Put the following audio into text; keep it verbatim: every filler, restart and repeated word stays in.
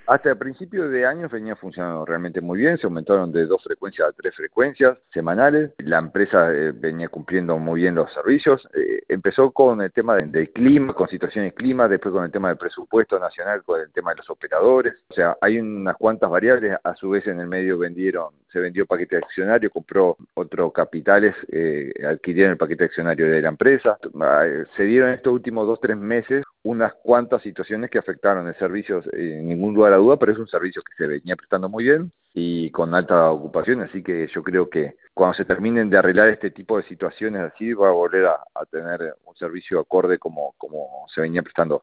Hasta el principio de año venía funcionando realmente muy bien, se aumentaron de dos frecuencias a tres frecuencias semanales, la empresa eh, venía cumpliendo muy bien los servicios, eh, empezó con el tema de- del clima, con situaciones de clima, después con el tema del presupuesto nacional, con el tema de los operadores, o sea, hay unas cuantas variables, a su vez en el medio vendieron, se vendió paquete accionario, compró otro capitales, eh, adquirieron el paquete accionario de la empresa, eh, se dieron estos últimos dos, tres meses unas cuantas situaciones que afectaron el servicio, eh, en ningún lugar a duda, pero es un servicio que se venía prestando muy bien y con alta ocupación, así que yo creo que cuando se terminen de arreglar este tipo de situaciones así, va a volver a, a tener un servicio acorde como, como se venía prestando.